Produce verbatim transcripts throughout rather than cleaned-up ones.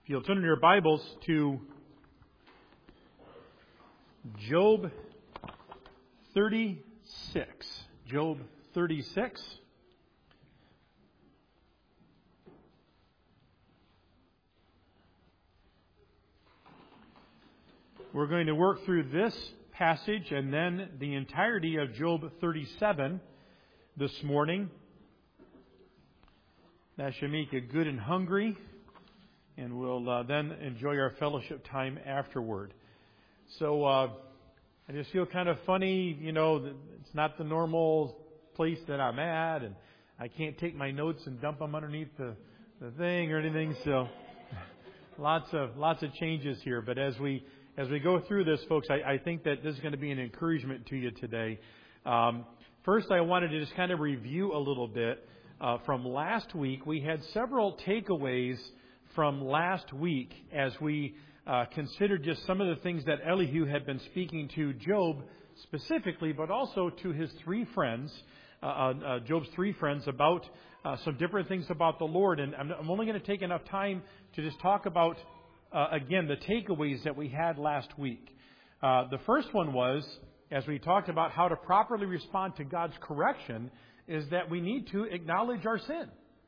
If you'll turn in your Bibles to Job thirty-six. Job thirty-six. We're going to work through this passage and then the entirety of Job thirty-seven this morning. That should make you good and hungry, and we'll uh, then enjoy our fellowship time afterward. So uh, I just feel kind of funny, you know, it's not the normal place that I'm at, and I can't take my notes and dump them underneath the, the thing or anything. So lots of lots of changes here. But as we as we go through this, folks, I, I think that this is going to be an encouragement to you today. Um, first, I wanted to just kind of review a little bit uh, from last week. We had several takeaways from last week as we uh, considered just some of the things that Elihu had been speaking to Job specifically, but also to his three friends, uh, uh, Job's three friends, about uh, some different things about the Lord. And I'm, I'm only going to take enough time to just talk about, uh, again, the takeaways that we had last week. Uh, the first one was, as we talked about how to properly respond to God's correction, is that we need to acknowledge our sin.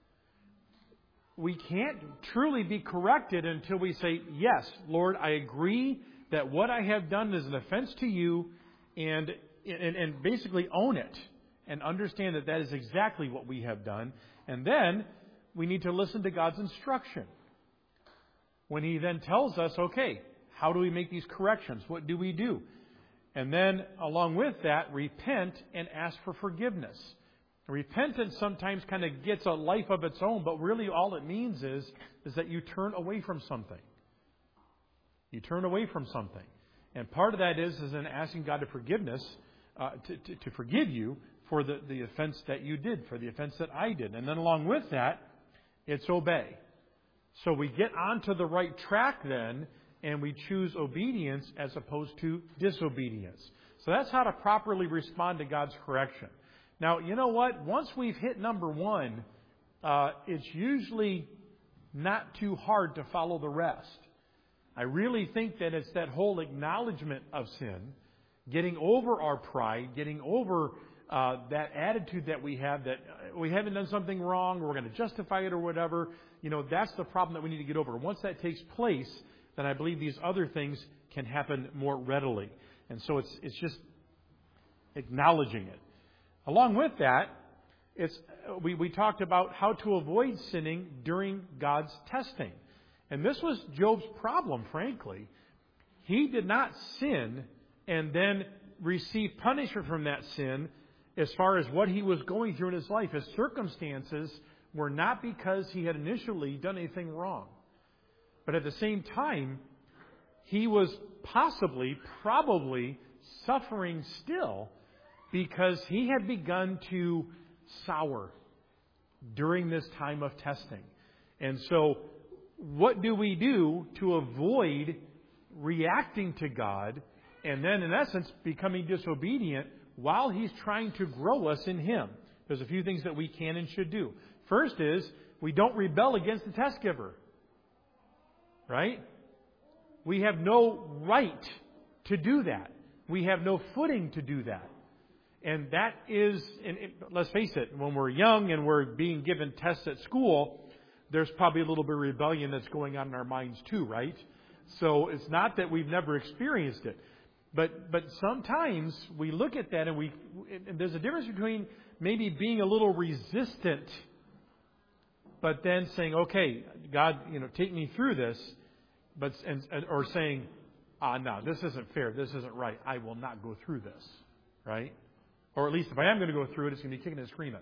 We can't truly be corrected until we say, yes, Lord, I agree that what I have done is an offense to you, and, and, and basically own it and understand that that is exactly what we have done. And then we need to listen to God's instruction. When He then tells us, okay, how do we make these corrections? What do we do? And then along with that, repent and ask for forgiveness. Repentance sometimes kind of gets a life of its own, but really all it means is, is that you turn away from something. You turn away from something. And part of that is, is in asking God to forgiveness, uh, to, to, to forgive you for the, the offense that you did, for the offense that I did. And then along with that, it's obey. So we get onto the right track then, and we choose obedience as opposed to disobedience. So that's how to properly respond to God's correction. Now, you know what? Once we've hit number one, uh, it's usually not too hard to follow the rest. I really think that it's that whole acknowledgement of sin, getting over our pride, getting over uh, that attitude that we have that we haven't done something wrong, or we're going to justify it or whatever. You know, that's the problem that we need to get over. Once that takes place, then I believe these other things can happen more readily. And so it's it's just acknowledging it. Along with that, it's we, we talked about how to avoid sinning during God's testing. And this was Job's problem, frankly. He did not sin and then receive punishment from that sin as far as what he was going through in his life. His circumstances were not because he had initially done anything wrong. But at the same time, he was possibly, probably suffering still because he had begun to sour during this time of testing. And so, what do we do to avoid reacting to God and then, in essence, becoming disobedient while He's trying to grow us in Him? There's a few things that we can and should do. First is, we don't rebel against the test giver. Right? We have no right to do that. We have no footing to do that. And that is, and it, let's face it, when we're young and we're being given tests at school, there's probably a little bit of rebellion that's going on in our minds too, right? So it's not that we've never experienced it. But but sometimes we look at that and we and there's a difference between maybe being a little resistant, but then saying, okay, God, you know, take me through this, but and, or saying, ah, no, this isn't fair, this isn't right, I will not go through this, right? Or at least if I am going to go through it, it's going to be kicking and screaming.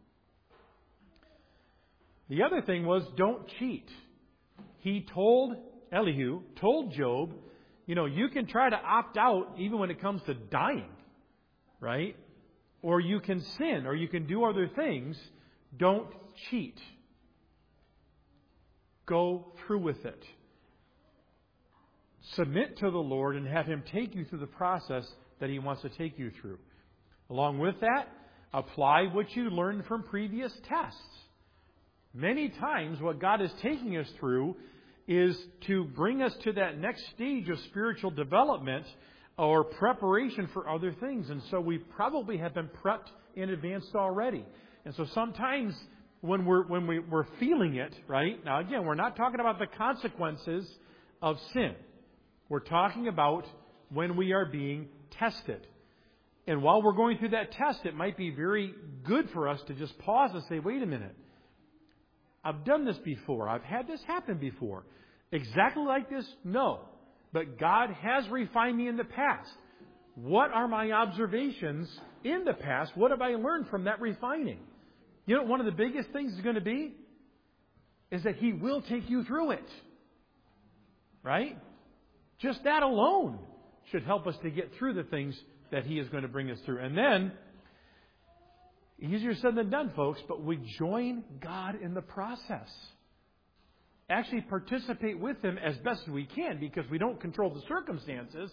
The other thing was, don't cheat. He told, Elihu told Job, you know, you can try to opt out even when it comes to dying, right? Or you can sin, or you can do other things. Don't cheat. Go through with it. Submit to the Lord and have Him take you through the process that He wants to take you through. Along with that, apply what you learned from previous tests. Many times what God is taking us through is to bring us to that next stage of spiritual development or preparation for other things. And so we probably have been prepped in advance already. And so sometimes when we're when we, we're feeling it, right? Now again, we're not talking about the consequences of sin. We're talking about when we are being tested. And while we're going through that test, it might be very good for us to just pause and say, wait a minute. I've done this before. I've had this happen before. Exactly like this? No. But God has refined me in the past. What are my observations in the past? What have I learned from that refining? You know, one of the biggest things is going to be is that He will take you through it. Right? Just that alone should help us to get through the things that He is going to bring us through. And then, easier said than done, folks, but we join God in the process. Actually participate with Him as best as we can, because we don't control the circumstances.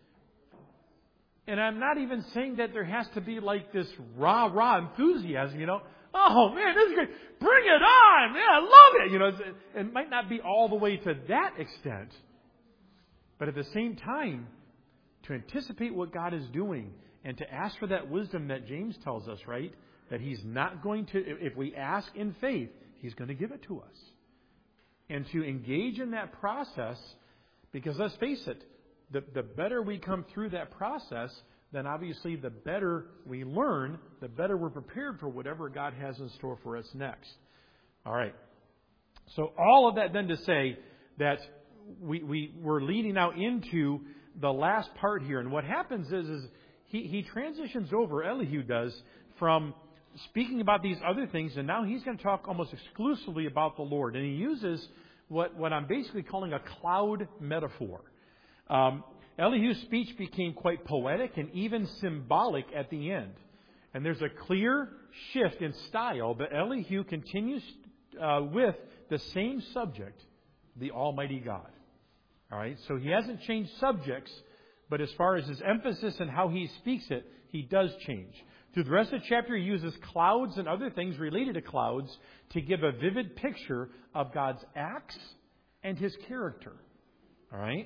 And I'm not even saying that there has to be like this rah-rah enthusiasm, you know. Oh, man, this is great. Bring it on. Man, I love it. You know, it might not be all the way to that extent. But at the same time, to anticipate what God is doing and to ask for that wisdom that James tells us, right? That He's not going to, if we ask in faith, He's going to give it to us. And to engage in that process, because let's face it, the, the better we come through that process, then obviously the better we learn, the better we're prepared for whatever God has in store for us next. All right. So all of that then to say that we, we, we're leading now into the last part here. And what happens is, is he, he transitions over, Elihu does, from speaking about these other things, and now he's going to talk almost exclusively about the Lord. And he uses what, what I'm basically calling a cloud metaphor. Um, Elihu's speech became quite poetic and even symbolic at the end. And there's a clear shift in style, but Elihu continues uh, with the same subject, the Almighty God. All right, so he hasn't changed subjects, but as far as his emphasis and how he speaks it, he does change. Through the rest of the chapter, he uses clouds and other things related to clouds to give a vivid picture of God's acts and His character. All right?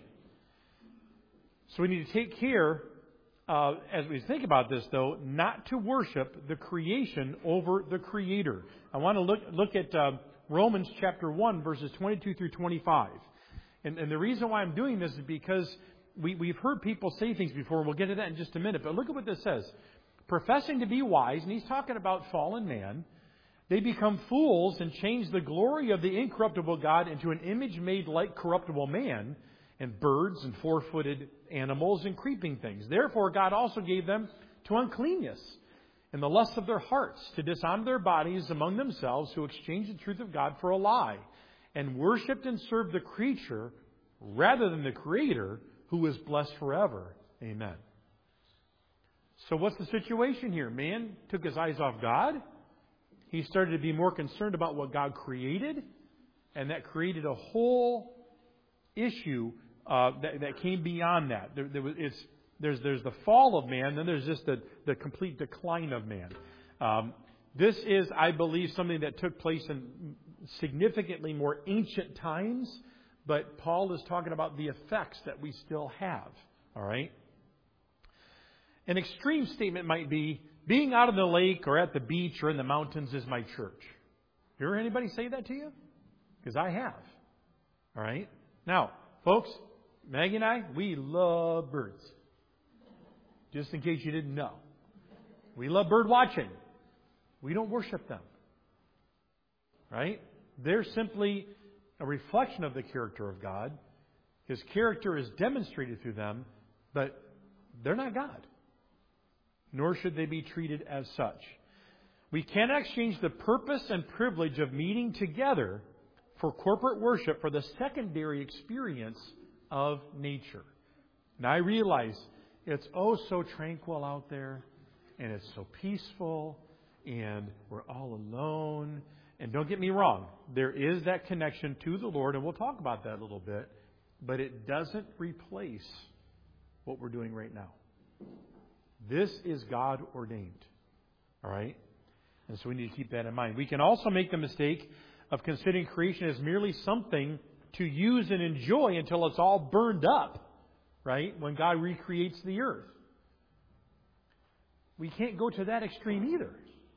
So we need to take care, uh, as we think about this, though, not to worship the creation over the Creator. I want to look look at uh, Romans chapter one, verses twenty-two through twenty-five. And, and the reason why I'm doing this is because we, we've heard people say things before, and we'll get to that in just a minute. But look at what this says. Professing to be wise, and he's talking about fallen man, they become fools and change the glory of the incorruptible God into an image made like corruptible man, and birds and four-footed animals and creeping things. Therefore, God also gave them to uncleanness and the lusts of their hearts, to dishonor their bodies among themselves, who exchanged the truth of God for a lie, and worshipped and served the creature rather than the Creator, who is blessed forever. Amen. So what's the situation here? Man took his eyes off God. He started to be more concerned about what God created, and that created a whole issue uh, that, that came beyond that. There, there was, it's, there's, there's the fall of man, then there's just the, the complete decline of man. Um, this is, I believe, something that took place in significantly more ancient times, but Paul is talking about the effects that we still have. All right? An extreme statement might be, being out on the lake or at the beach or in the mountains is my church. You ever heard anybody say that to you? Because I have. All right? Now, folks, Maggie and I, we love birds. Just in case you didn't know. We love bird watching. We don't worship them. Right? They're simply a reflection of the character of God. His character is demonstrated through them, but they're not God. Nor should they be treated as such. We cannot exchange the purpose and privilege of meeting together for corporate worship for the secondary experience of nature. Now I realize it's oh so tranquil out there, and it's so peaceful, and we're all alone. And don't get me wrong, there is that connection to the Lord, and we'll talk about that a little bit, but it doesn't replace what we're doing right now. This is God ordained. All right? And so we need to keep that in mind. We can also make the mistake of considering creation as merely something to use and enjoy until it's all burned up, right? When God recreates the earth. We can't go to that extreme either.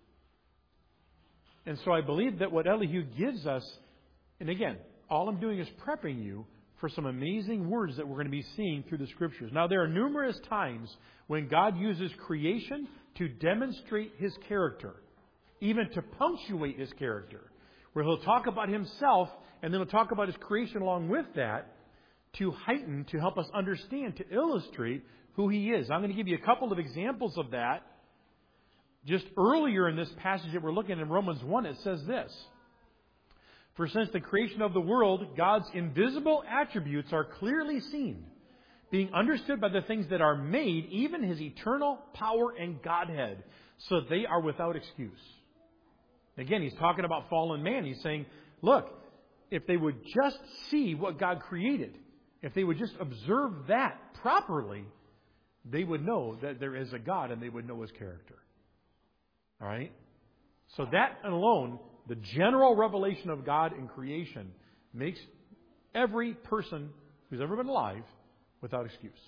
And so I believe that what Elihu gives us, and again, all I'm doing is prepping you for some amazing words that we're going to be seeing through the Scriptures. Now, there are numerous times when God uses creation to demonstrate His character, even to punctuate His character, where He'll talk about Himself and then He'll talk about His creation along with that to heighten, to help us understand, to illustrate who He is. I'm going to give you a couple of examples of that. Just earlier in this passage that we're looking at in Romans one, it says this. For since the creation of the world, God's invisible attributes are clearly seen, being understood by the things that are made, even His eternal power and Godhead, so they are without excuse. Again, he's talking about fallen man. He's saying, look, if they would just see what God created, if they would just observe that properly, they would know that there is a God and they would know His character. All right? So that alone, the general revelation of God in creation, makes every person who's ever been alive without excuse.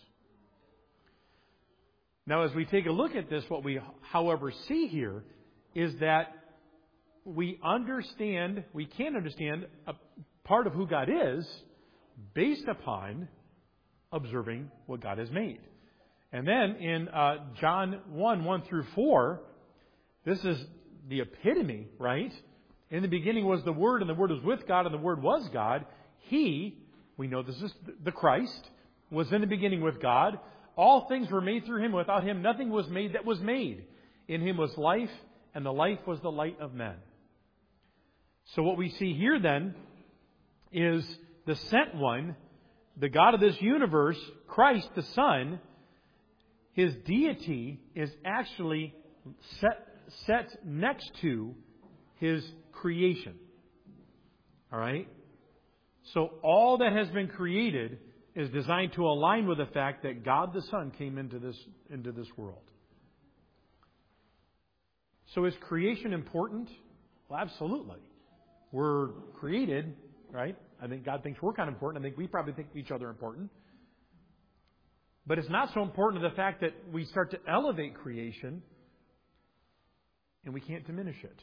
Now, as we take a look at this, what we, however, see here is that we understand, we can understand a part of who God is based upon observing what God has made. And then in uh, John one, one through four, this is the epitome, right? In the beginning was the Word, and the Word was with God, and the Word was God. He, we know this is the Christ, was in the beginning with God. All things were made through Him. Without Him, nothing was made that was made. In Him was life, and the life was the light of men. So what we see here then is the sent one, the God of this universe, Christ the Son. His deity is actually set, set next to His creation. All right? So all that has been created is designed to align with the fact that God the Son came into this, into this world. So is creation important? Well, absolutely. We're created, right? I think God thinks we're kind of important. I think we probably think each other important. But it's not so important to the fact that we start to elevate creation and we can't diminish it.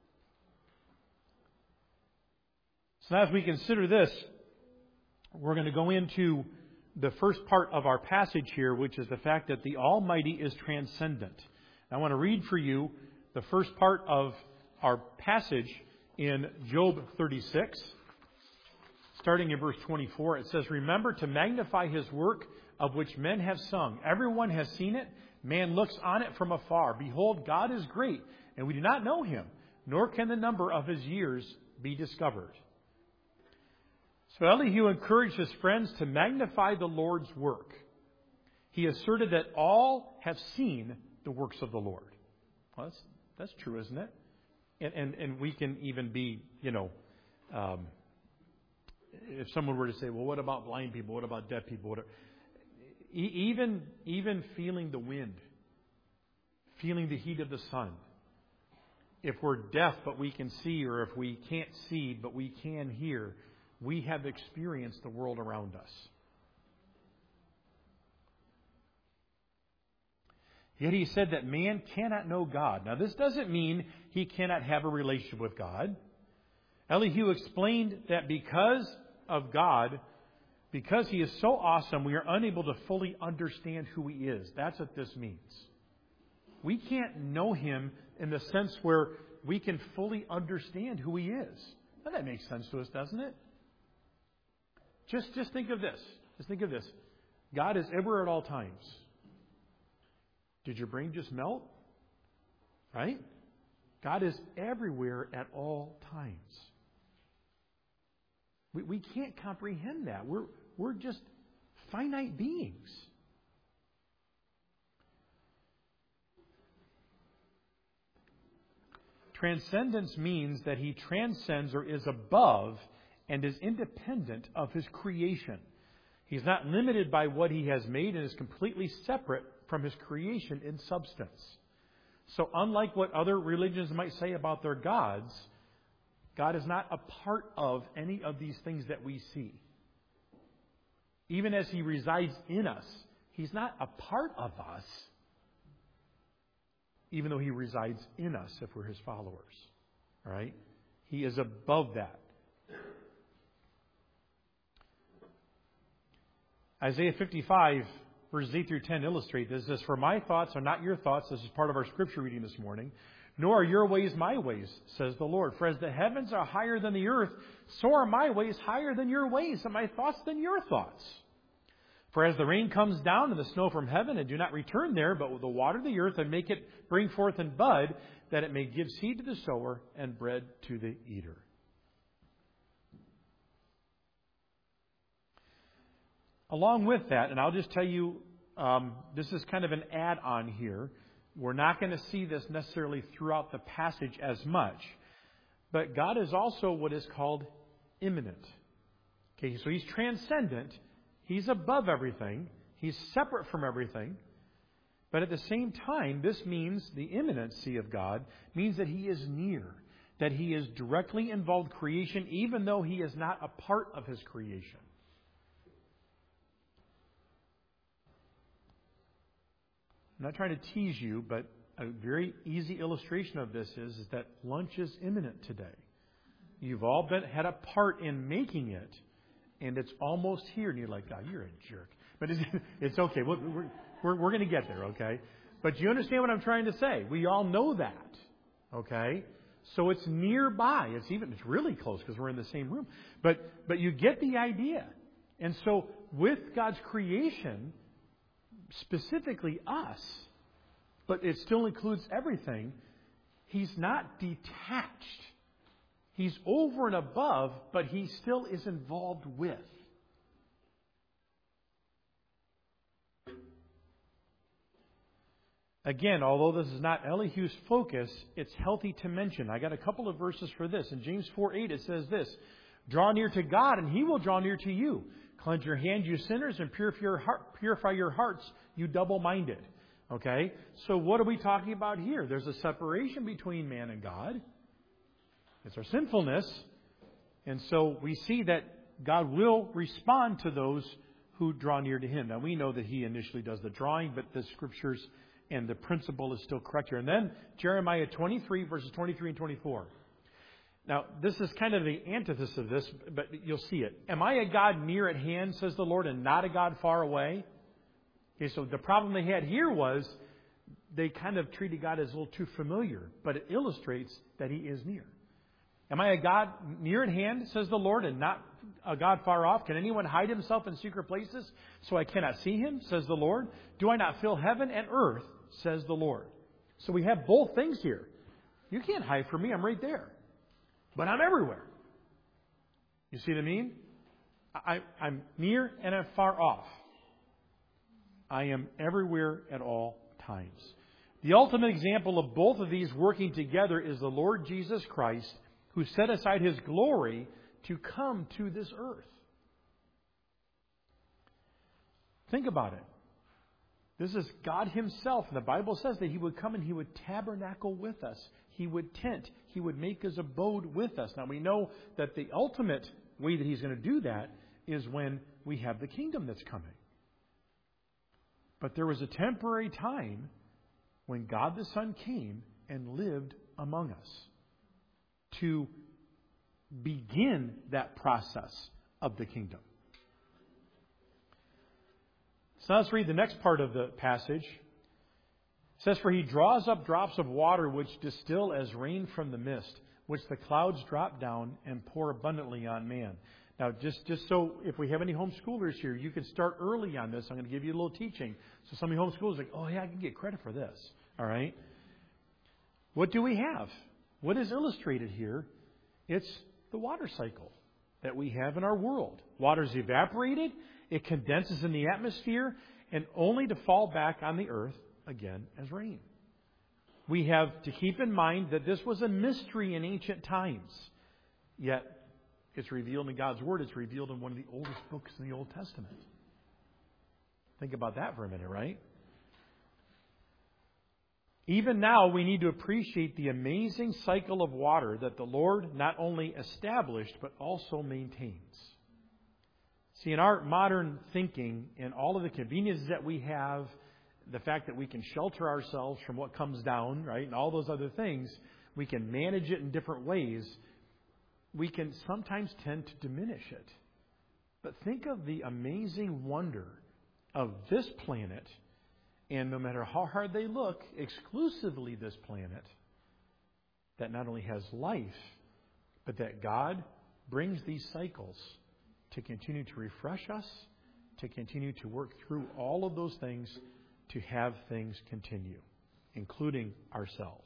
So now as we consider this, we're going to go into the first part of our passage here, which is the fact that the Almighty is transcendent. I want to read for you the first part of our passage in Job thirty-six, starting in verse twenty-four. It says, "Remember to magnify His work of which men have sung. Everyone has seen it. Man looks on it from afar. Behold, God is great, and we do not know Him, nor can the number of His years be discovered." So Elihu encouraged his friends to magnify the Lord's work. He asserted that all have seen the works of the Lord. Well, that's, that's true, isn't it? And, and, and we can even be, you know, um, if someone were to say, well, what about blind people? What about deaf people? What are, e- even, even feeling the wind, feeling the heat of the sun. If we're deaf but we can see, or if we can't see but we can hear, we have experienced the world around us. Yet he said that man cannot know God. Now, this doesn't mean he cannot have a relationship with God. Elihu explained that because of God, because He is so awesome, we are unable to fully understand who He is. That's what this means. We can't know Him in the sense where we can fully understand who He is. Now, that makes sense to us, doesn't it? Just, just think of this. Just think of this. God is everywhere at all times. Did your brain just melt? Right? God is everywhere at all times. We, we can't comprehend that. We're, we're just finite beings. Transcendence means that He transcends or is above and is independent of His creation. He's not limited by what He has made and is completely separate from His creation in substance. So unlike what other religions might say about their gods, God is not a part of any of these things that we see. Even as He resides in us, He's not a part of us, even though He resides in us if we're His followers. All right? He is above that. Isaiah fifty-five, verses eight through ten illustrate this. It says, "For my thoughts are not your thoughts." This is part of our scripture reading this morning. "Nor are your ways my ways, says the Lord. For as the heavens are higher than the earth, so are my ways higher than your ways, and my thoughts than your thoughts. For as the rain comes down and the snow from heaven, and do not return there, but will water the earth and make it bring forth and bud, that it may give seed to the sower and bread to the eater." Along with that, and I'll just tell you, um, this is kind of an add-on here. We're not going to see this necessarily throughout the passage as much. But God is also what is called immanent. Okay, so He's transcendent. He's above everything. He's separate from everything. But at the same time, this means the immanency of God means that He is near, that He is directly involved in creation, even though He is not a part of His creation. I'm not trying to tease you, but a very easy illustration of this is, is that lunch is imminent today. You've all been had a part in making it, and it's almost here. And you're like, "God, you're a jerk." But it's, it's okay. We're, we're, we're, we're going to get there, okay? But you understand what I'm trying to say. We all know that, okay? So it's nearby. It's even it's really close because we're in the same room. But but you get the idea. And so with God's creation, specifically us, but it still includes everything, He's not detached. He's over and above, but He still is involved with. Again, although this is not Elihu's focus, it's healthy to mention. I got a couple of verses for this. In James four eight, it says this: "Draw near to God, and He will draw near to you. Cleanse your hands, you sinners, and purify your, heart, purify your hearts, you double-minded." Okay? So what are we talking about here? There's a separation between man and God. It's our sinfulness. And so we see that God will respond to those who draw near to Him. Now, we know that He initially does the drawing, but the Scriptures and the principle is still correct here. And then Jeremiah twenty-three, verses twenty-three and twenty-four. Now, this is kind of the antithesis of this, but you'll see it. "Am I a God near at hand, says the Lord, and not a God far away?" Okay, so the problem they had here was they kind of treated God as a little too familiar, but it illustrates that He is near. "Am I a God near at hand, says the Lord, and not a God far off? Can anyone hide himself in secret places so I cannot see Him, says the Lord? Do I not fill heaven and earth, says the Lord?" So we have both things here. You can't hide from me. I'm right there. But I'm everywhere. You see what I mean? I, I'm near and I'm far off. I am everywhere at all times. The ultimate example of both of these working together is the Lord Jesus Christ, who set aside His glory to come to this earth. Think about it. This is God Himself. And the Bible says that He would come and He would tabernacle with us. He would tent. He would make His abode with us. Now we know that the ultimate way that He's going to do that is when we have the kingdom that's coming. But there was a temporary time when God the Son came and lived among us to begin that process of the kingdom. So let's read the next part of the passage. It says, "For He draws up drops of water which distill as rain from the mist, which the clouds drop down and pour abundantly on man." Now, just, just so if we have any homeschoolers here, you can start early on this. I'm going to give you a little teaching. So some of you homeschoolers are like, "Oh, yeah, I can get credit for this." All right? What do we have? What is illustrated here? It's the water cycle that we have in our world. Water is evaporated. It condenses in the atmosphere, and only to fall back on the earth again as rain. We have to keep in mind that this was a mystery in ancient times. Yet, it's revealed in God's Word. It's revealed in one of the oldest books in the Old Testament. Think about that for a minute, right? Even now, we need to appreciate the amazing cycle of water that the Lord not only established, but also maintains. See, in our modern thinking, in all of the conveniences that we have, the fact that we can shelter ourselves from what comes down, right, and all those other things, we can manage it in different ways, we can sometimes tend to diminish it. But think of the amazing wonder of this planet, and no matter how hard they look, exclusively this planet, that not only has life, but that God brings these cycles to continue to refresh us, to continue to work through all of those things, to have things continue, including ourselves.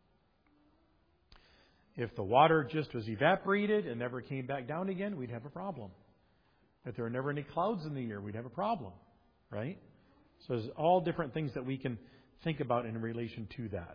If the water just was evaporated and never came back down again, we'd have a problem. If there were never any clouds in the year, we'd have a problem, right? So there's all different things that we can think about in relation to that.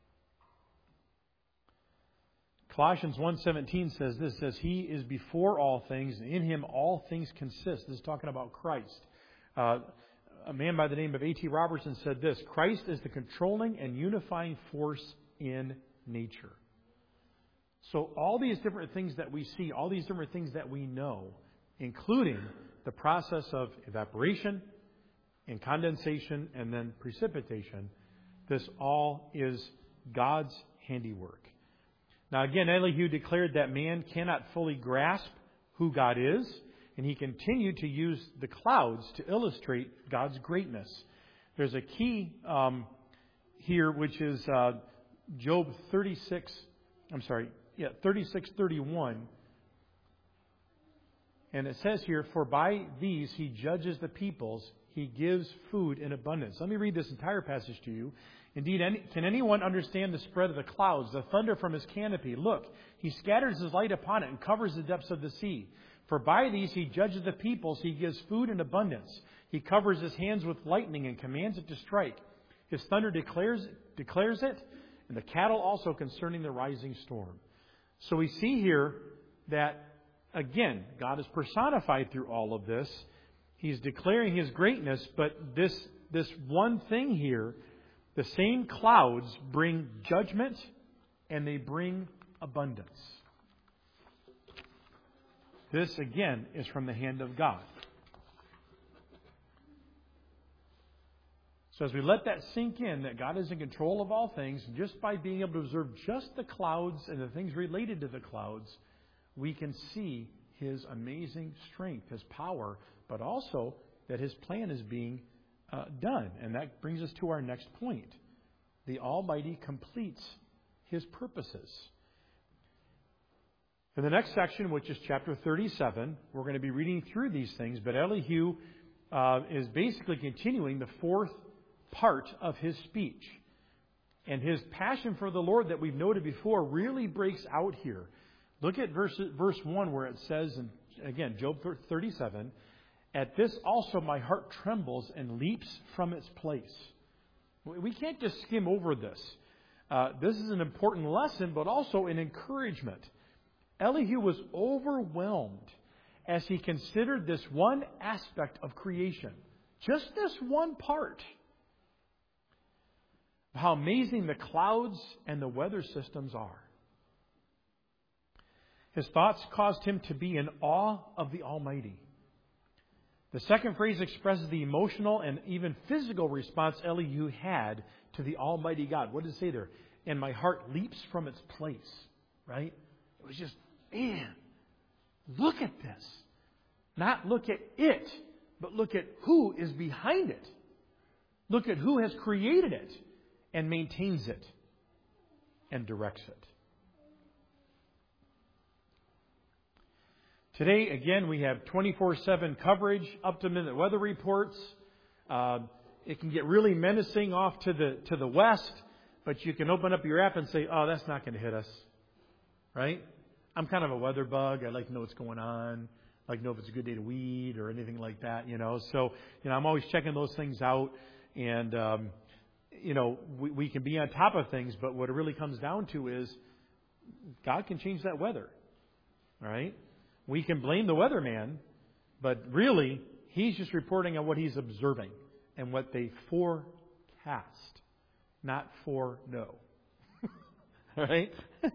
Colossians one seventeen says this, says, He is before all things, and in Him all things consist. This is talking about Christ. Uh, a man by the name of A T Robertson said this, Christ is the controlling and unifying force in nature. So all these different things that we see, all these different things that we know, including the process of evaporation and condensation and then precipitation, this all is God's handiwork. Now again, Elihu declared that man cannot fully grasp who God is, and he continued to use the clouds to illustrate God's greatness. There's a key um, here, which is uh, Job thirty-six. I'm sorry, yeah, thirty-six thirty-one, and it says here, "For by these he judges the peoples; he gives food in abundance." Let me read this entire passage to you. Indeed, any, can anyone understand the spread of the clouds, the thunder from his canopy? Look, he scatters his light upon it and covers the depths of the sea. For by these he judges the peoples, he gives food in abundance. He covers his hands with lightning and commands it to strike. His thunder declares, declares it, and the cattle also concerning the rising storm. So we see here that, again, God is personified through all of this. He's declaring His greatness, but this, this one thing here, the same clouds bring judgment and they bring abundance. This, again, is from the hand of God. So as we let that sink in, that God is in control of all things, just by being able to observe just the clouds and the things related to the clouds, we can see His amazing strength, His power, but also that His plan is being uh, done. And that brings us to our next point. The Almighty completes His purposes. In the next section, which is chapter thirty-seven, we're going to be reading through these things, but Elihu uh, is basically continuing the fourth part of his speech. And his passion for the Lord that we've noted before really breaks out here. Look at verse, verse one where it says, and again, Job thirty-seven, "At this also my heart trembles and leaps from its place." We can't just skim over this. Uh, this is an important lesson, but also an encouragement. Elihu was overwhelmed as he considered this one aspect of creation. Just this one part. How amazing the clouds and the weather systems are. His thoughts caused him to be in awe of the Almighty. The second phrase expresses the emotional and even physical response Elihu had to the Almighty God. What does it say there? "And my heart leaps from its place." Right? It was just, man, look at this. Not look at it, but look at who is behind it. Look at who has created it and maintains it and directs it. Today, again, we have twenty-four seven coverage, up-to-minute weather reports. Uh, it can get really menacing off to the to the west, but you can open up your app and say, "Oh, that's not going to hit us." Right? I'm kind of a weather bug. I like to know what's going on. I like to know if it's a good day to weed or anything like that. You know, so you know, I'm always checking those things out, and um, you know, we, we can be on top of things, but what it really comes down to is God can change that weather. All right. We can blame the weatherman, but really, he's just reporting on what he's observing and what they forecast. not for no. All right?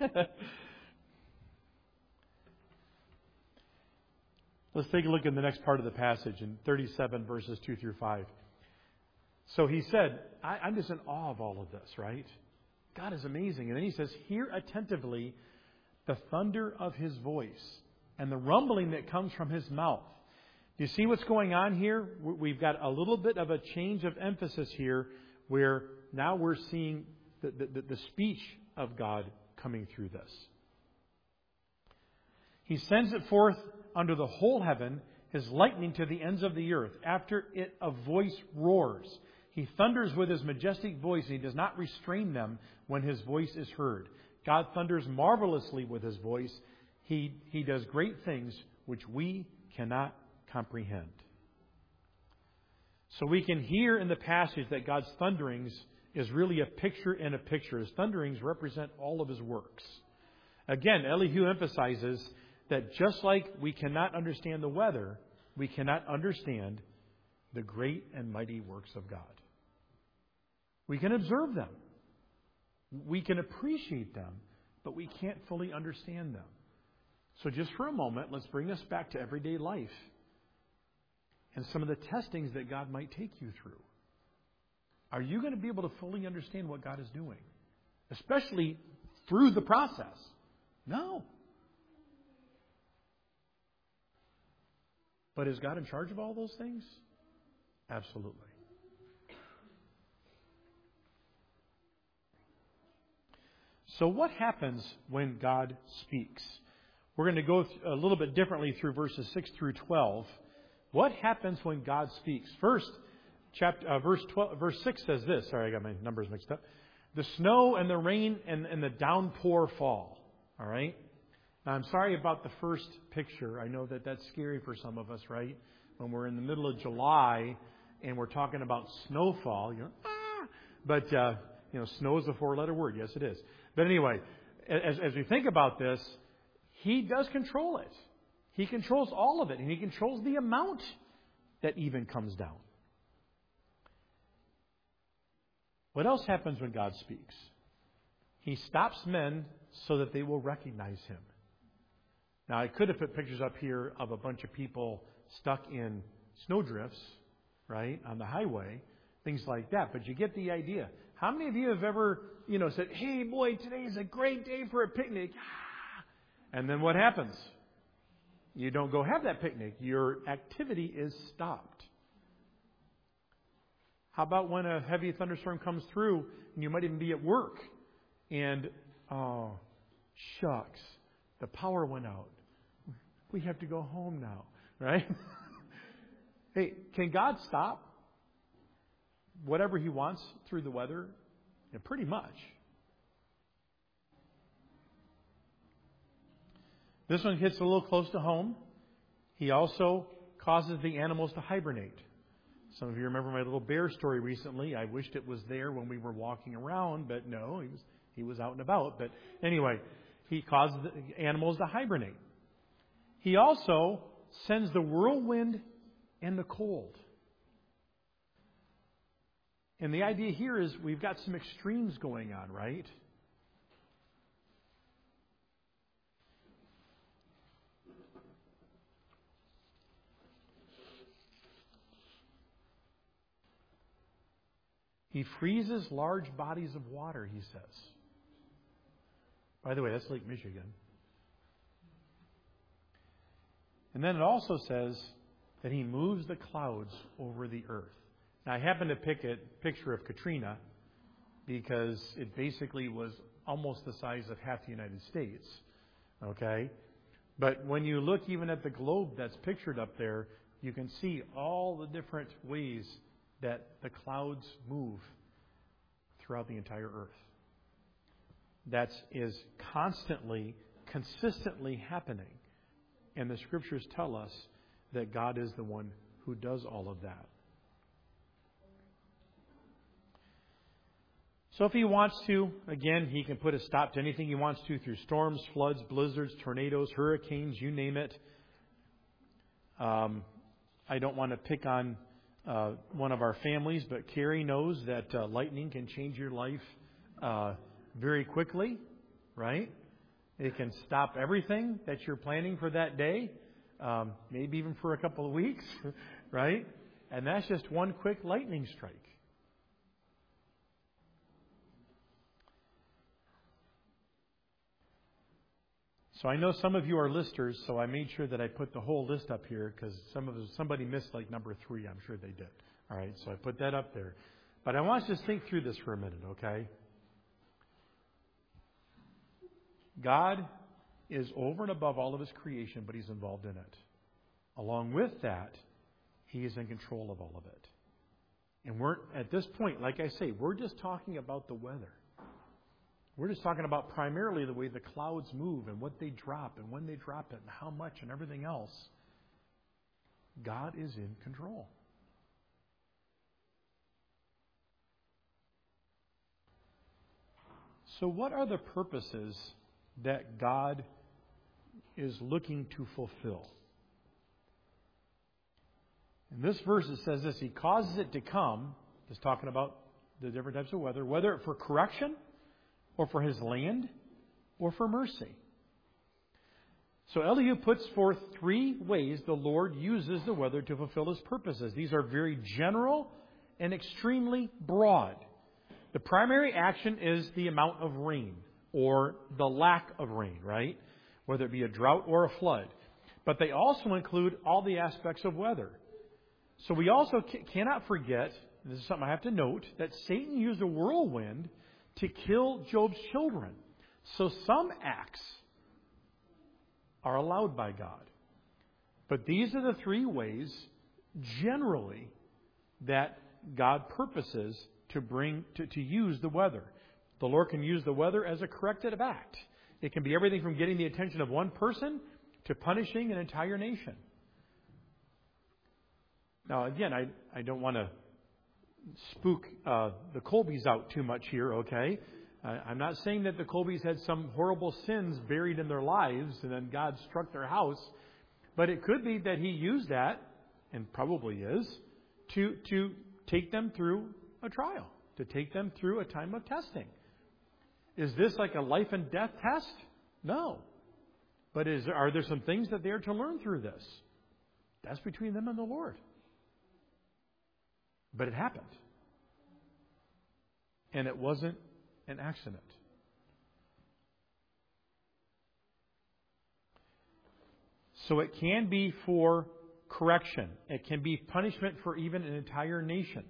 Let's take a look in the next part of the passage in thirty-seven verses two through five. So he said, I, I'm just in awe of all of this, right? God is amazing. And then he says, hear attentively the thunder of his voice and the rumbling that comes from his mouth. Do you see what's going on here? We've got a little bit of a change of emphasis here where now we're seeing the, the, the speech of God coming through this. He sends it forth under the whole heaven, his lightning to the ends of the earth. After it, a voice roars. He thunders with his majestic voice, and he does not restrain them when his voice is heard. God thunders marvelously with his voice. He, he does great things which we cannot comprehend. So we can hear in the passage that God's thunderings is really a picture in a picture. His thunderings represent all of his works. Again, Elihu emphasizes that just like we cannot understand the weather, we cannot understand the great and mighty works of God. We can observe them. We can appreciate them, but we can't fully understand them. So just for a moment, let's bring us back to everyday life and some of the testings that God might take you through. Are you going to be able to fully understand what God is doing? Especially through the process? No. But is God in charge of all those things? Absolutely. So what happens when God speaks? We're going to go a little bit differently through verses six through twelve. What happens when God speaks? First, chapter uh, verse twelve, verse six says this. Sorry, I got my numbers mixed up. The snow and the rain and, and the downpour fall. All right. Now, I'm sorry about the first picture. I know that that's scary for some of us, right? When we're in the middle of July and we're talking about snowfall, you know, ah! But uh, you know, snow is a four-letter word. Yes, it is. But anyway, as, as we think about this, He does control it. He controls all of it, and He controls the amount that even comes down. What else happens when God speaks? He stops men so that they will recognize Him. Now, I could have put pictures up here of a bunch of people stuck in snowdrifts, right, on the highway, things like that. But you get the idea. How many of you have ever, you know, said, hey, boy, today is a great day for a picnic. And then what happens? You don't go have that picnic. Your activity is stopped. How about when a heavy thunderstorm comes through and you might even be at work and, oh, shucks, the power went out. We have to go home now, right? Hey, can God stop whatever He wants through the weather? Yeah, pretty much. This one hits a little close to home. He also causes the animals to hibernate. Some of you remember my little bear story recently. I wished it was there when we were walking around, but no, he was he was out and about. But anyway, He causes the animals to hibernate. He also sends the whirlwind and the cold. And the idea here is we've got some extremes going on, right? He freezes large bodies of water, he says. By the way, that's Lake Michigan. And then it also says that He moves the clouds over the earth. Now, I happen to pick a picture of Katrina because it basically was almost the size of half the United States. Okay? But when you look even at the globe that's pictured up there, you can see all the different ways that the clouds move throughout the entire earth. That is constantly, consistently happening. And the Scriptures tell us that God is the one who does all of that. So if He wants to, again, He can put a stop to anything He wants to through storms, floods, blizzards, tornadoes, hurricanes, you name it. Um, I don't want to pick on uh, one of our families, but Carrie knows that uh, lightning can change your life uh, very quickly, right? It can stop everything that you're planning for that day, um, maybe even for a couple of weeks, right? And that's just one quick lightning strike. So I know some of you are listers, so I made sure that I put the whole list up here because some of somebody missed like number three. I'm sure they did. All right, so I put that up there. But I want us to think through this for a minute, okay? God is over and above all of His creation, but He's involved in it. Along with that, He is in control of all of it. And we're at this point, like I say, we're just talking about the weather. We're just talking about primarily the way the clouds move and what they drop and when they drop it and how much and everything else. God is in control. So what are the purposes that God is looking to fulfill? In this verse it says this: He causes it to come, just talking about the different types of weather, whether for correction, or for His land, or for mercy. So Elihu puts forth three ways the Lord uses the weather to fulfill His purposes. These are very general and extremely broad. The primary action is the amount of rain, or the lack of rain, right? Whether it be a drought or a flood. But they also include all the aspects of weather. So we also cannot forget, this is something I have to note, that Satan used a whirlwind to kill Job's children. So some acts are allowed by God. But these are the three ways, generally, that God purposes to bring to, to use the weather. The Lord can use the weather as a corrective act. It can be everything from getting the attention of one person to punishing an entire nation. Now, again, I, I don't want to spook uh, the Colbys out too much here, okay? Uh, I'm not saying that the Colbys had some horrible sins buried in their lives and then God struck their house. But it could be that He used that, and probably is, to, to take them through a trial, to take them through a time of testing. Is this like a life and death test? No. But is are there some things that they are to learn through this? That's between them and the Lord. But it happened. And it wasn't an accident. So it can be for correction. It can be punishment for even an entire nation.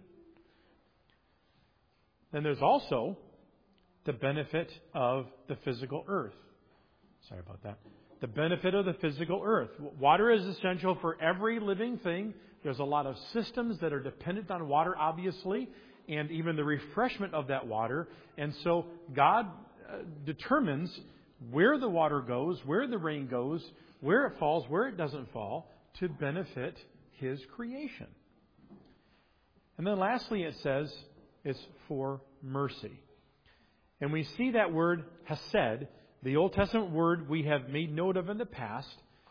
Then there's also the benefit of the physical earth. Sorry about that. The benefit of the physical earth. Water is essential for every living thing. There's a lot of systems that are dependent on water, obviously, and even the refreshment of that water. And so God uh, determines where the water goes, where the rain goes, where it falls, where it doesn't fall, to benefit His creation. And then lastly, it says it's for mercy. And we see that word hesed, the Old Testament word we have made note of in the past.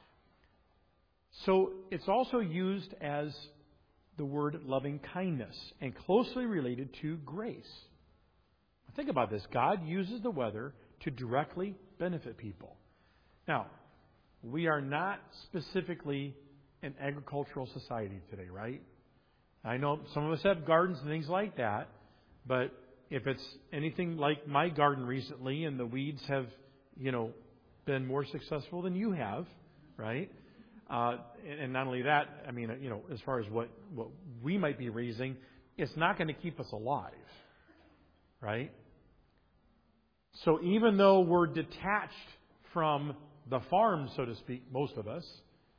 So it's also used as the word loving kindness and closely related to grace. Think about this. God uses the weather to directly benefit people. Now, we are not specifically an agricultural society today, right? I know some of us have gardens and things like that, but if it's anything like my garden recently and the weeds have, you know, been more successful than you have, right? Uh, and not only that, I mean, you know, as far as what, what we might be raising, it's not going to keep us alive, right? So even though we're detached from the farm, so to speak, most of us,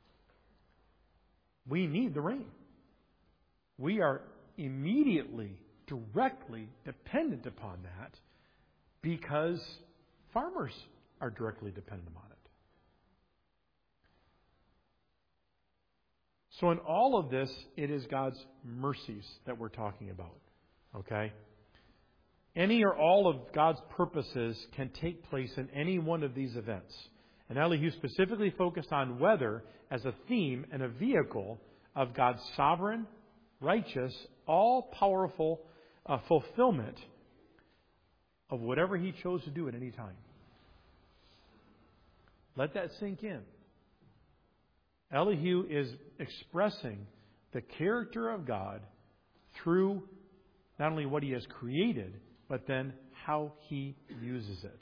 we need the rain. We are immediately, directly dependent upon that because farmers are directly dependent upon it. So in all of this, it is God's mercies that we're talking about. Okay? Any or all of God's purposes can take place in any one of these events. And Elihu specifically focused on weather as a theme and a vehicle of God's sovereign, righteous, all-powerful uh, fulfillment of whatever He chose to do at any time. Let that sink in. Elihu is expressing the character of God through not only what He has created, but then how He uses it.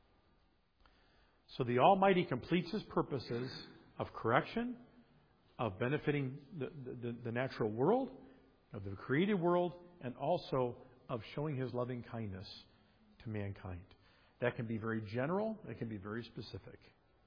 So the Almighty completes His purposes of correction, of benefiting the, the, the natural world, of the created world, and also of showing His loving kindness to mankind. That can be very general. It can be very specific.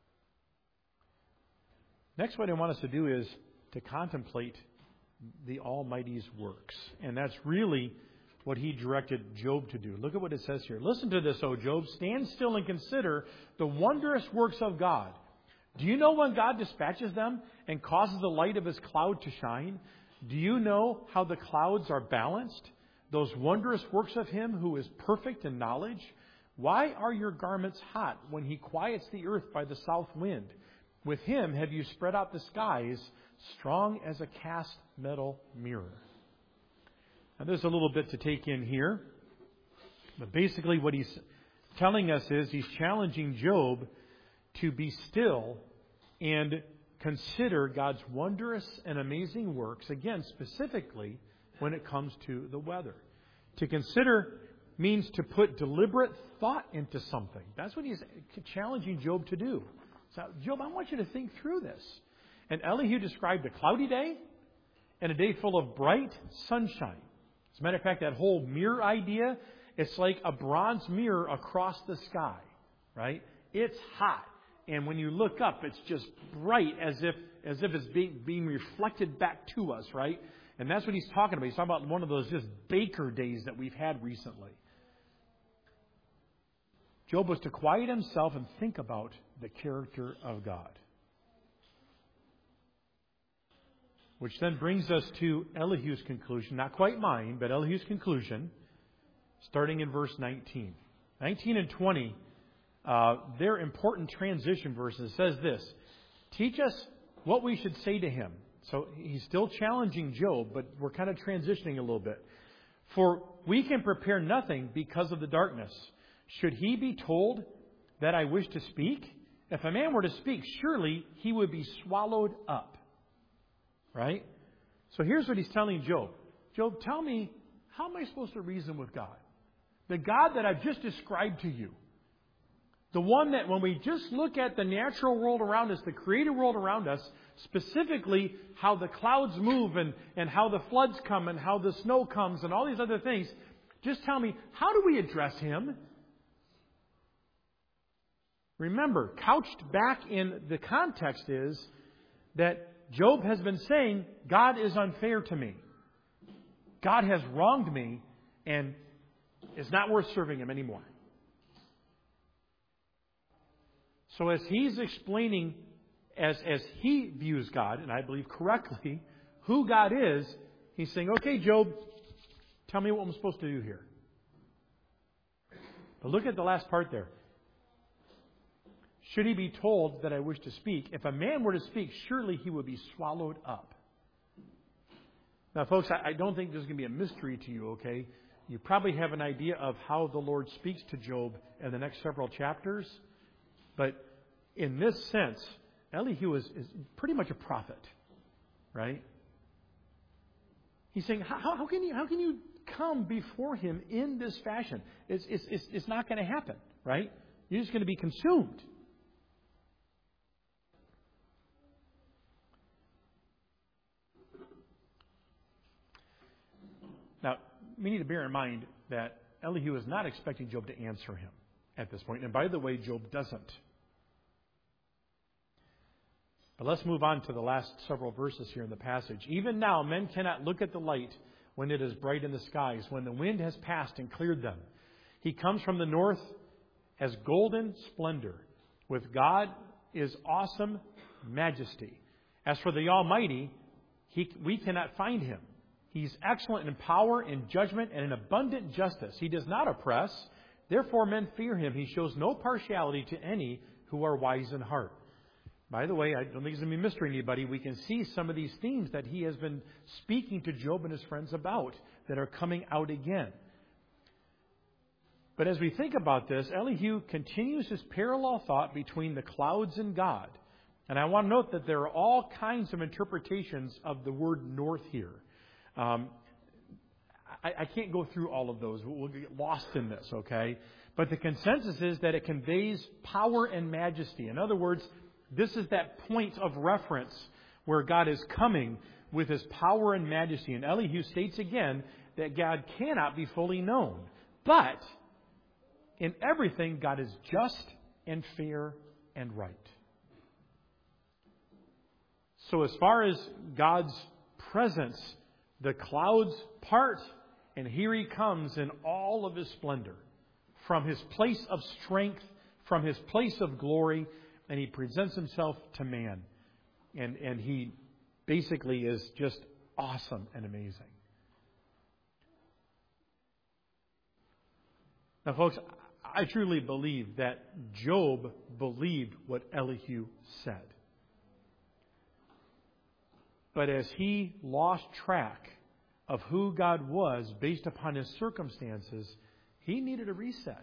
Next, what I want us to do is to contemplate the Almighty's works. And that's really what He directed Job to do. Look at what it says here. Listen to this, O Job. Stand still and consider the wondrous works of God. Do you know when God dispatches them and causes the light of His cloud to shine? Do you know how the clouds are balanced? Those wondrous works of Him who is perfect in knowledge? Why are your garments hot when He quiets the earth by the south wind? With Him have you spread out the skies, strong as a cast metal mirror. Now there's a little bit to take in here. But basically what he's telling us is he's challenging Job to be still and consider God's wondrous and amazing works, again, specifically when it comes to the weather. To consider means to put deliberate thought into something. That's what he's challenging Job to do. So, Job, I want you to think through this. And Elihu described a cloudy day and a day full of bright sunshine. As a matter of fact, that whole mirror idea, it's like a bronze mirror across the sky, right? It's hot. And when you look up, it's just bright as if as if it's being, being reflected back to us, right? And that's what he's talking about. He's talking about one of those just Baker days that we've had recently. Job was to quiet himself and think about the character of God. Which then brings us to Elihu's conclusion. Not quite mine, but Elihu's conclusion, starting in verse nineteen. nineteen and twenty, uh, they're important transition verses. It says this, teach us what we should say to him. So he's still challenging Job, but we're kind of transitioning a little bit. For we can prepare nothing because of the darkness. Should he be told that I wish to speak? If a man were to speak, surely he would be swallowed up. Right? So here's what he's telling Job. Job, tell me, how am I supposed to reason with God? The God that I've just described to you. The one that when we just look at the natural world around us, the created world around us, specifically how the clouds move and, and how the floods come and how the snow comes and all these other things, just tell me, how do we address Him? Remember, couched back in the context is that Job has been saying, God is unfair to me. God has wronged me and it's not worth serving Him anymore. So as he's explaining, as, as he views God, and I believe correctly, who God is, he's saying, okay, Job, tell me what I'm supposed to do here. But look at the last part there. Should he be told that I wish to speak? If a man were to speak, surely he would be swallowed up. Now, folks, I, I don't think there's going to be a mystery to you, okay? You probably have an idea of how the Lord speaks to Job in the next several chapters. But in this sense, Elihu is, is pretty much a prophet, right? He's saying, how, how can you how can you come before him in this fashion? It's, it's, it's, it's not going to happen, right? You're just going to be consumed. Now, we need to bear in mind that Elihu is not expecting Job to answer him at this point. And by the way, Job doesn't. But let's move on to the last several verses here in the passage. Even now, men cannot look at the light when it is bright in the skies, when the wind has passed and cleared them. He comes from the north as golden splendor. With God is awesome majesty. As for the Almighty, he, we cannot find Him. He's excellent in power, in judgment, and in abundant justice. He does not oppress. Therefore, men fear Him. He shows no partiality to any who are wise in heart. By the way, I don't think it's going to be a mystery to anybody. We can see some of these themes that he has been speaking to Job and his friends about that are coming out again. But as we think about this, Elihu continues his parallel thought between the clouds and God. And I want to note that there are all kinds of interpretations of the word north here. Um, I, I can't go through all of those. We'll get lost in this, okay? But the consensus is that it conveys power and majesty. In other words, this is that point of reference where God is coming with His power and majesty. And Elihu states again that God cannot be fully known. But in everything, God is just and fair and right. So as far as God's presence, the clouds part, and here He comes in all of His splendor. From His place of strength, from His place of glory, and He presents Himself to man. And, and He basically is just awesome and amazing. Now, folks, I truly believe that Job believed what Elihu said. But as he lost track of who God was based upon his circumstances, he needed a reset.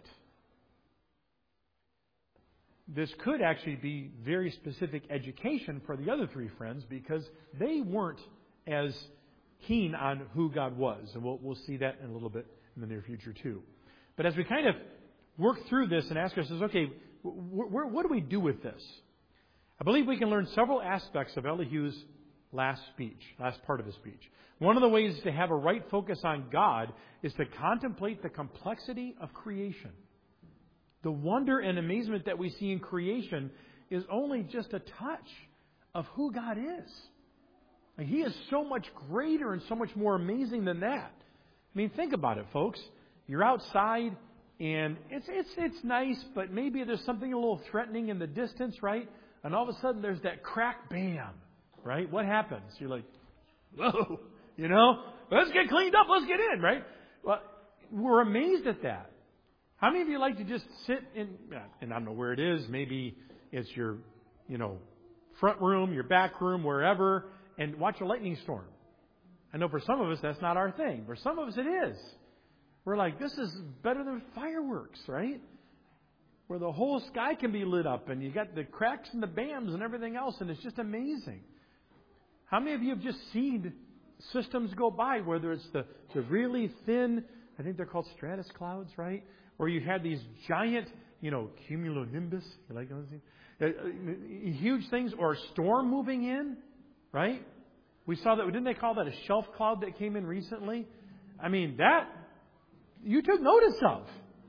This could actually be very specific education for the other three friends because they weren't as keen on who God was. And we'll, we'll see that in a little bit in the near future too. But as we kind of work through this and ask ourselves, okay, wh- wh- what do we do with this? I believe we can learn several aspects of Elihu's last speech, last part of his speech. One of the ways to have a right focus on God is to contemplate the complexity of creation. The wonder and amazement that we see in creation is only just a touch of who God is. Like, He is so much greater and so much more amazing than that. I mean, think about it, folks. You're outside and it's it's it's nice, but maybe there's something a little threatening in the distance, right? And all of a sudden there's that crack, bam, right? What happens? You're like, whoa, you know, let's get cleaned up, let's get in, right? Well, we're amazed at that. How many of you like to just sit in, and I don't know where it is, maybe it's your, you know, front room, your back room, wherever, and watch a lightning storm? I know for some of us that's not our thing. For some of us it is. We're like, this is better than fireworks, right? Where the whole sky can be lit up and you got the cracks and the bams and everything else, and it's just amazing. How many of you have just seen systems go by, whether it's the, the really thin, I think they're called stratus clouds, right? Or you had these giant, you know, cumulonimbus, you like those things? Uh, huge things, or a storm moving in, right? We saw that, didn't they call that a shelf cloud that came in recently? I mean, that you took notice of.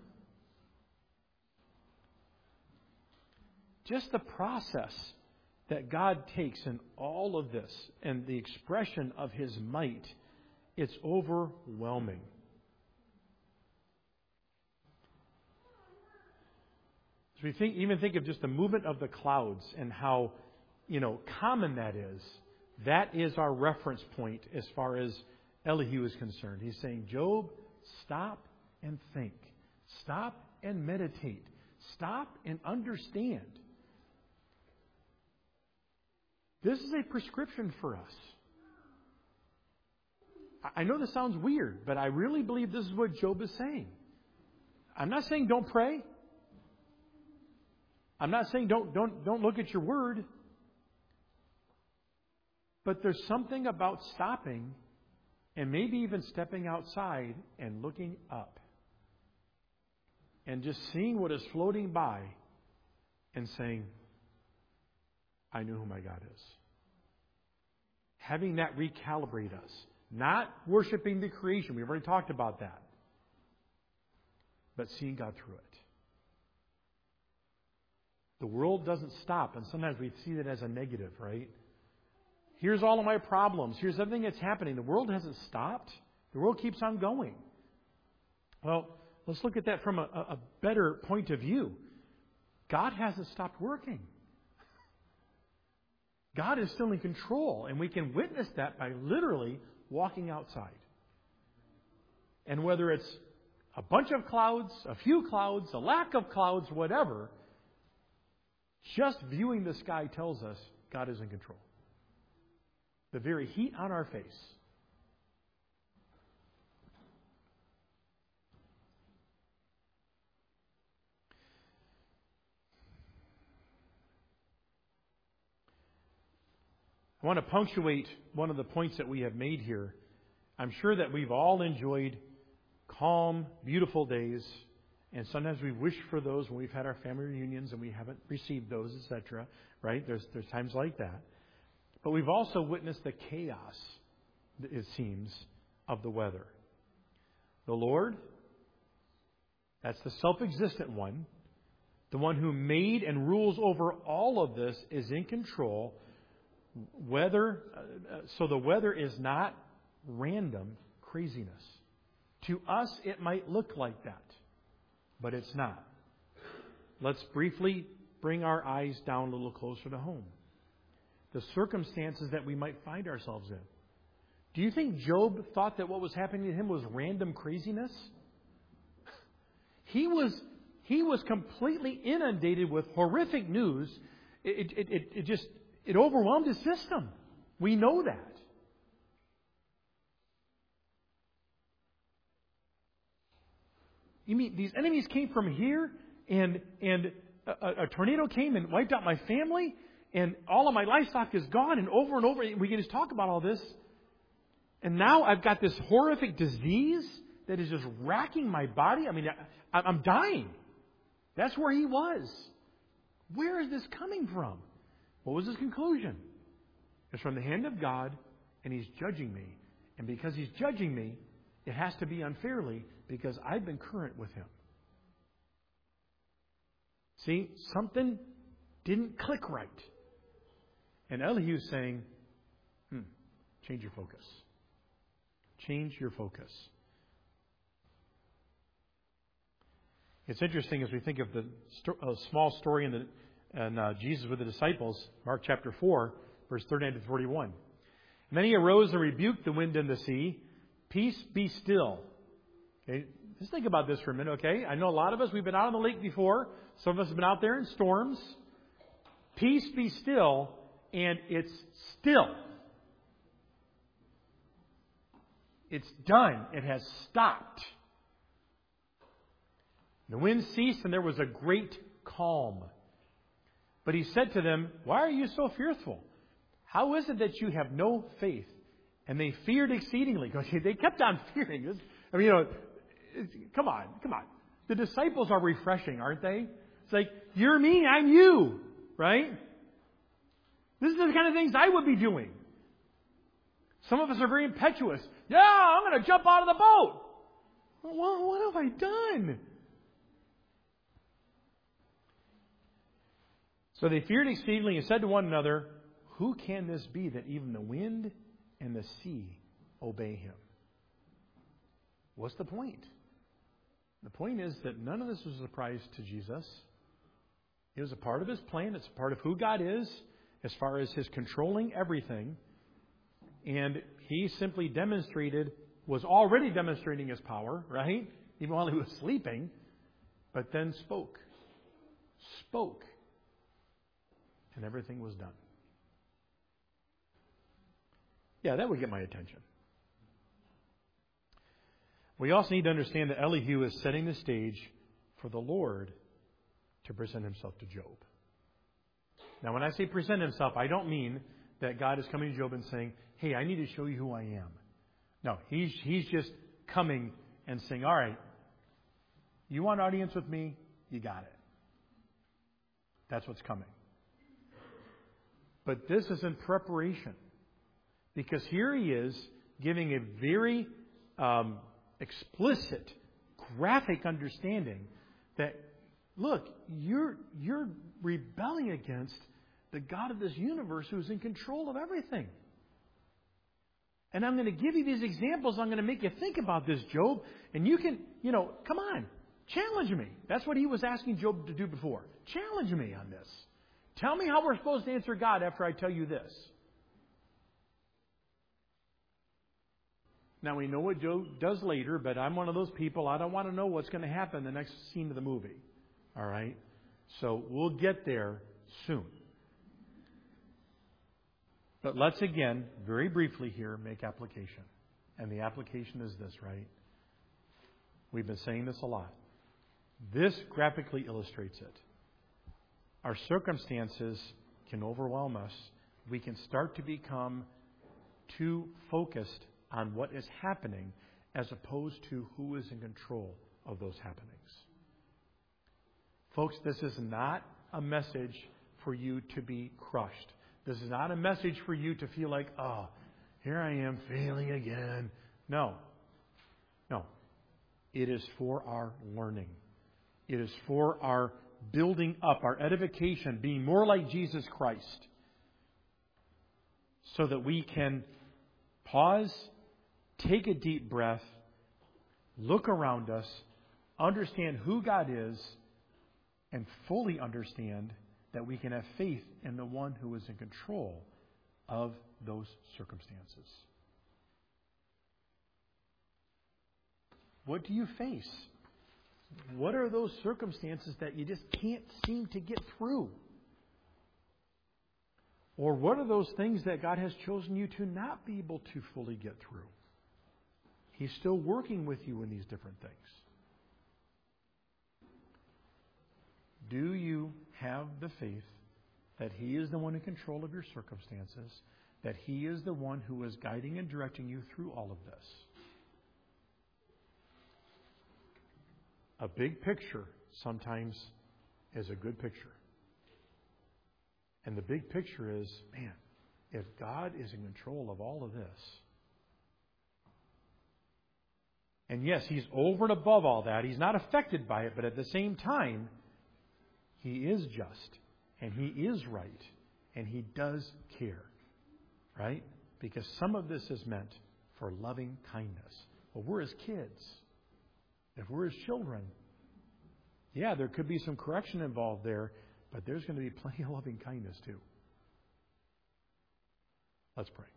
Just the process that God takes in all of this and the expression of His might, it's overwhelming. As we think, even think of just the movement of the clouds and how, you know, common that is, that is our reference point as far as Elihu is concerned. He's saying, Job, stop and think. Stop and meditate. Stop and understand. This is a prescription for us. I know this sounds weird, but I really believe this is what Job is saying. I'm not saying don't pray. I'm not saying don't don't don't look at your word. But there's something about stopping and maybe even stepping outside and looking up and just seeing what is floating by and saying, I know who my God is. Having that recalibrate us. Not worshiping the creation. We've already talked about that. But seeing God through it. The world doesn't stop, and sometimes we see that as a negative, right? Here's all of my problems. Here's everything that's happening. The world hasn't stopped. The world keeps on going. Well, let's look at that from a, a better point of view. God hasn't stopped working. God is still in control, and we can witness that by literally walking outside. And whether it's a bunch of clouds, a few clouds, a lack of clouds, whatever, Just viewing the sky tells us God is in control. The very heat on our face. I want to punctuate one of the points that we have made here. I'm sure that we've all enjoyed calm, beautiful days, and sometimes we wish for those when we've had our family reunions and we haven't received those, et cetera. Right? There's there's times like that. But we've also witnessed the chaos, it seems, of the weather. The Lord, that's the self-existent one, the one who made and rules over all of this, is in control. Weather, uh, so the weather is not random craziness. To us, it might look like that, but it's not. Let's briefly bring our eyes down a little closer to home. The circumstances that we might find ourselves in. Do you think Job thought that what was happening to him was random craziness? He was he was completely inundated with horrific news. It, it, it, it just it overwhelmed his system. We know that. You mean these enemies came from here, and and a, a tornado came and wiped out my family, and all of my livestock is gone, and over and over we can just talk about all this. And now I've got this horrific disease that is just racking my body. I mean, I, I'm dying. That's where he was. Where is this coming from? What was his conclusion? It's from the hand of God, and He's judging me. And because He's judging me, it has to be unfairly because I've been current with Him. See, something didn't click right. And Elihu's saying, hmm, change your focus. Change your focus. It's interesting as we think of the sto- a small story in the and uh, Jesus with the disciples, Mark chapter four, verse thirty-nine to forty-one. And then He arose and rebuked the wind and the sea. Peace, be still. Okay, just think about this for a minute, okay? I know a lot of us, we've been out on the lake before. Some of us have been out there in storms. Peace, be still, and it's still. It's done. It has stopped. The wind ceased, and there was a great calm. But He said to them, why are you so fearful? How is it that you have no faith? And they feared exceedingly. They kept on fearing. I mean, you know, come on, come on. The disciples are refreshing, aren't they? It's like, you're me, I'm you, right? This is the kind of things I would be doing. Some of us are very impetuous. Yeah, I'm going to jump out of the boat. Well, what have I done? So they feared exceedingly and said to one another, who can this be that even the wind and the sea obey Him? What's the point? The point is that none of this was a surprise to Jesus. It was a part of His plan. It's a part of who God is as far as His controlling everything. And He simply demonstrated, was already demonstrating His power, right? Even while He was sleeping. But then spoke. Spoke. And everything was done. Yeah, that would get my attention. We also need to understand that Elihu is setting the stage for the Lord to present Himself to Job. Now, when I say present Himself, I don't mean that God is coming to Job and saying, hey, I need to show you who I am. No, He's, he's just coming and saying, all right, you want audience with me? You got it. That's what's coming. But this is in preparation. Because here He is giving a very um, explicit, graphic understanding that, look, you're you're rebelling against the God of this universe who's in control of everything. And I'm going to give you these examples. I'm going to make you think about this, Job. And you can, you know, come on, challenge me. That's what He was asking Job to do before. Challenge me on this. Tell me how we're supposed to answer God after I tell you this. Now, we know what Job does later, but I'm one of those people, I don't want to know what's going to happen in the next scene of the movie. All right? So we'll get there soon. But let's again, very briefly here, make application. And the application is this, right? We've been saying this a lot. This graphically illustrates it. Our circumstances can overwhelm us. We can start to become too focused on what is happening as opposed to who is in control of those happenings. Folks, this is not a message for you to be crushed. This is not a message for you to feel like, oh, here I am failing again. No. No. It is for our learning. It is for our building up, our edification, being more like Jesus Christ, so that we can pause, take a deep breath, look around us, understand who God is, and fully understand that we can have faith in the one who is in control of those circumstances. What do you face? What are those circumstances that you just can't seem to get through? Or what are those things that God has chosen you to not be able to fully get through? He's still working with you in these different things. Do you have the faith that He is the one in control of your circumstances, that He is the one who is guiding and directing you through all of this? A big picture sometimes is a good picture. And the big picture is, man, if God is in control of all of this, and yes, He's over and above all that, He's not affected by it, but at the same time, He is just, and He is right, and He does care, right? Because some of this is meant for loving kindness. Well, we're His kids. If we're His children, yeah, there could be some correction involved there, but there's going to be plenty of loving kindness too. Let's pray.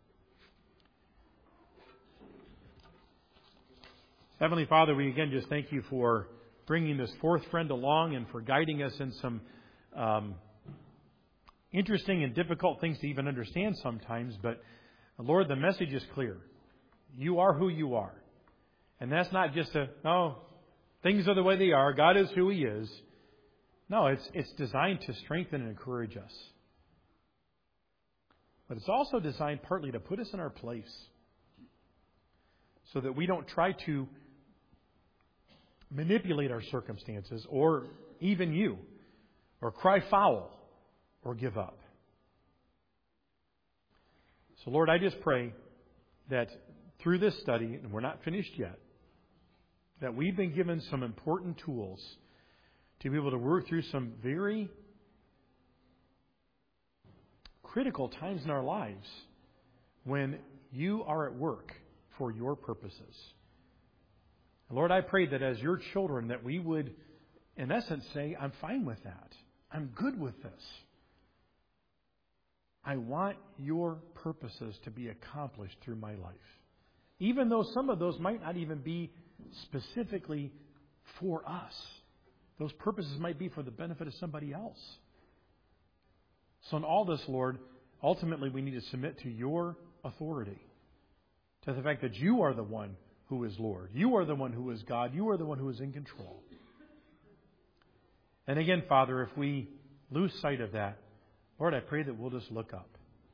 Heavenly Father, we again just thank You for bringing this fourth friend along and for guiding us in some um, interesting and difficult things to even understand sometimes. But Lord, the message is clear. You are who You are. And that's not just a, oh, things are the way they are. God is who He is. No, it's it's designed to strengthen and encourage us. But it's also designed partly to put us in our place so that we don't try to manipulate our circumstances or even You, or cry foul or give up. So Lord, I just pray that through this study, and we're not finished yet, that we've been given some important tools to be able to work through some very critical times in our lives when You are at work for Your purposes. Lord, I pray that as Your children, that we would, in essence, say, I'm fine with that. I'm good with this. I want Your purposes to be accomplished through my life. Even though some of those might not even be specifically for us. Those purposes might be for the benefit of somebody else. So in all this, Lord, ultimately we need to submit to Your authority. To the fact that You are the one who is Lord. You are the one who is God. You are the one who is in control. And again, Father, if we lose sight of that, Lord, I pray that we'll just look up.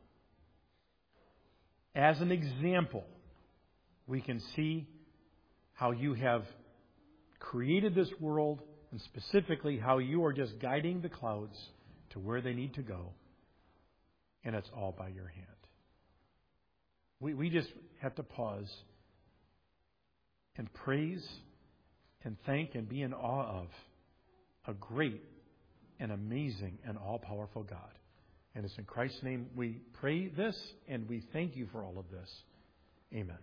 As an example, we can see how You have created this world, and specifically how You are just guiding the clouds to where they need to go. And it's all by Your hand. We, we just have to pause and praise and thank and be in awe of a great and amazing and all-powerful God. And it's in Christ's name we pray this, and we thank You for all of this. Amen.